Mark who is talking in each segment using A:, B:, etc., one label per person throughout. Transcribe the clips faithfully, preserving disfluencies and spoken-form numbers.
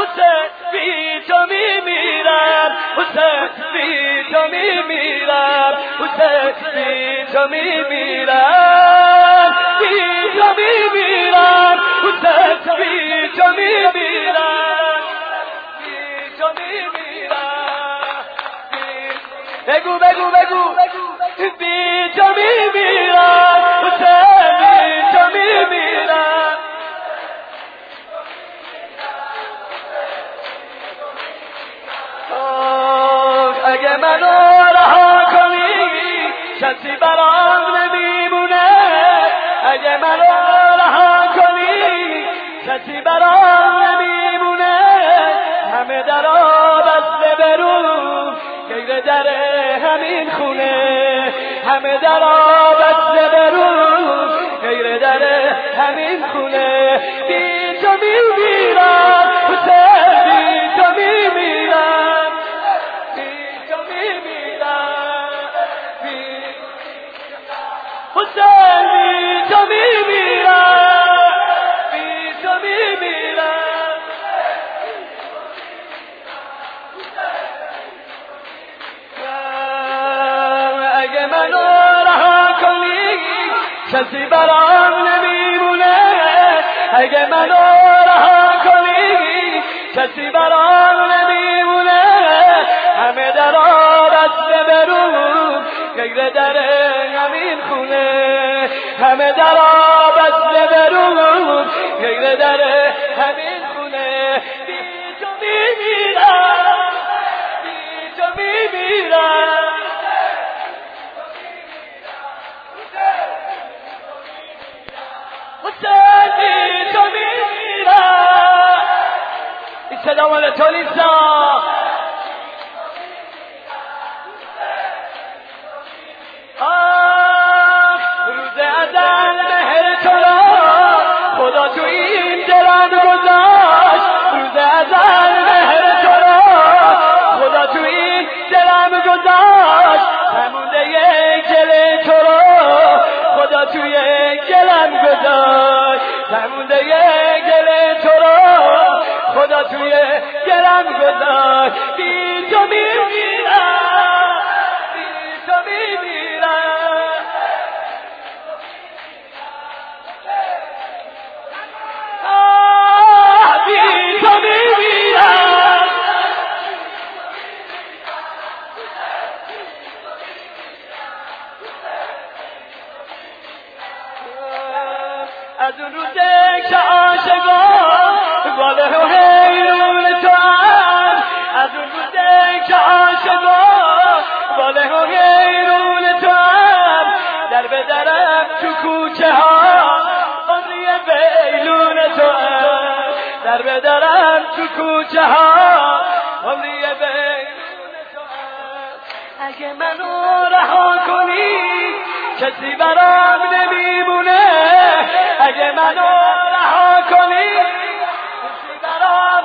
A: حسین بی تو میمیرم حسین بی تو میمیرم حسین بی تو میمیرم بی تو میمیرم حسین بی تو میمیرم بی تو میمیرم بگو بگو بگو بی تو میمیرم حسین بی تو میمیرم اگه منو رها کنی کسی برام نمیمونه اگه منو رها کنی کسی برام نمیمونه همه درا بسته برو غیر در همین خونه همه درا بسته برو غیر در همین خونه بی تو میمیرم حسین بی تو میمیرم حسین بی تو میمیرم بی تو میمیرم اگه منو رها کنی کسی برام نمیمونه اگه منو رها کنی کسی برام نمیمونه همه درا بسته برو غیر در همین خونه همه درا بسته برو غیر در همین خونه بی تو میمیرم بی تو میمیرم حسین بی تو میمیرم این صدا مال تو نیستا روز ازل مهر تو را خدا تو این دلم گذاشت روز ازل مهر تو را خدا تو این دلم گذاشت همونده یک گل تو را خدا توی گلم گذاشت همونده یک گل تو را خدا توی گلم گذاشت بی تو میمیرم بی تو میمیرم آه بی تو میمیرم از اون روزه که عاشقان باله و حیرون تو هم از اون روزه که عاشقان باله و حیرون تو هم در به درم تو کوچه ها عمری بیلون تو هم در به درم تو کوچه ها عمری بیلون تو هم اگه منو رها کنی کسی برام نمیمونه اگه منو رها کنی کسی برام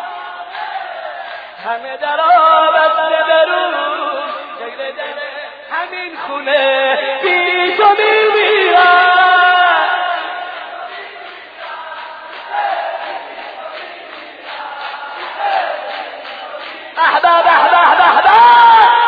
A: همه درا بسته برو غیر در همین خونه بی تو میمیرم احباب احباب احباب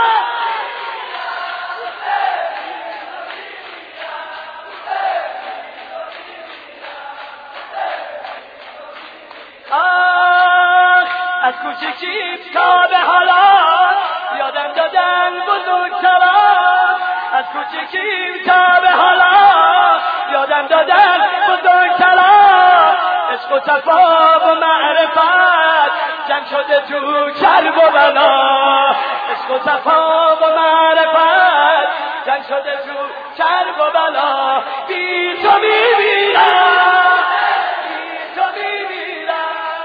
A: از کوچیکی تا به حالا یادم دادن بزرگتران از کوچیکی تا به حالا یادم دادن بزرگتران عشق و صفا و معرفت جمع شده تو کرب و بلا عشق و صفا و معرفت جمع شده تو کرب و بلا بی تو میمیرم بی تو میمیرم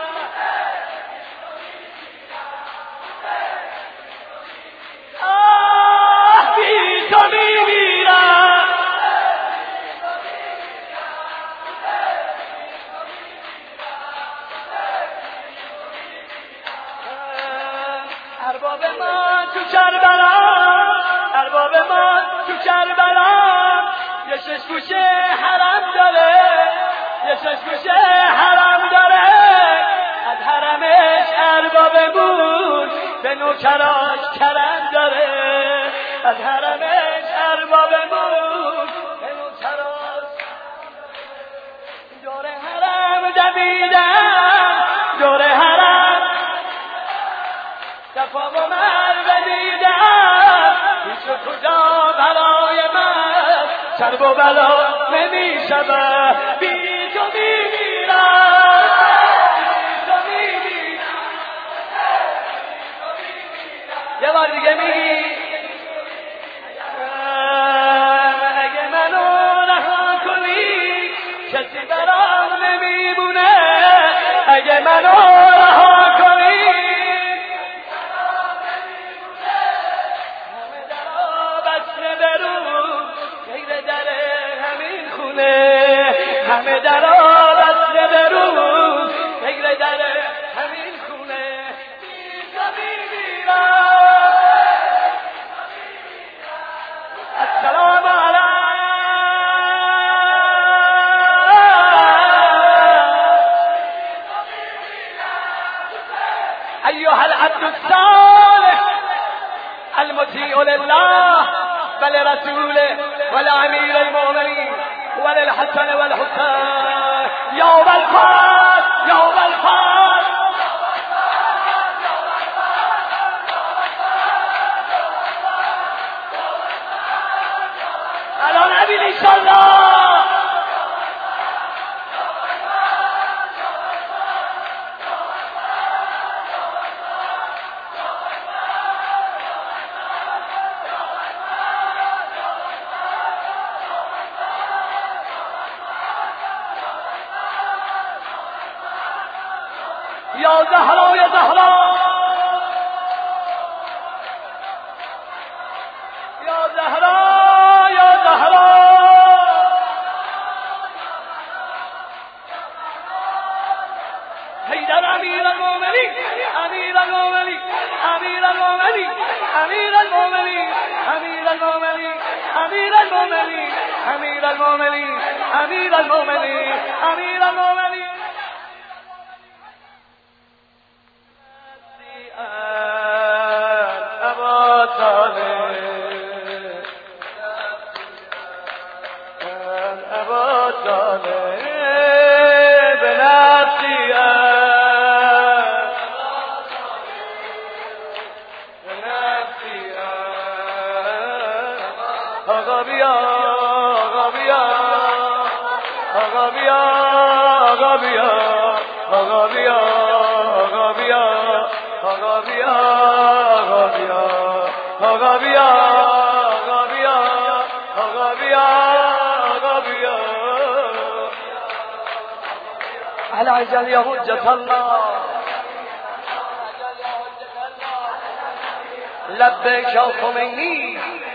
A: آه بی تو میمیرم ارباب ما تو کربلا ارباب ما تو کربلا یه شش گوشه حرم داره یه شش گوشه حرم داره از حرمش نوکراش کرم داره از حرمش ارباب ملک به نوکراش دور حرم دویدن دور حرم صفا و مروه دیدن هیچ و کجا برای من سرب و بلا نمی شود بی تو میمیرم بی تو میمیرم یه بار دیگه میگی اگه منو رها کنی کسی برام نمیمونه اگه منو رها کنی همه درا بسته برو غیر در همین خونه همه درا بسته برو غیر در همین خونه بی تو میمیرم السلام علیکم أيها العبد الصالح المطيع لله ولرسوله ولأمير المؤمنين وللحسن والحسين يوم الفات يوم الفات الآن أبي إن شاء الله يا زهرا يا زهرا يا زهرا يا زهرا حيدر أمير المؤمنين أمير المؤمنين أمير المؤمنين أمير المؤمنين أمير المؤمنين أمير المؤمنين أمير المؤمنين أمير المؤمنين أمير المؤمنين على عجل يا حجة الله لبيك يا خميني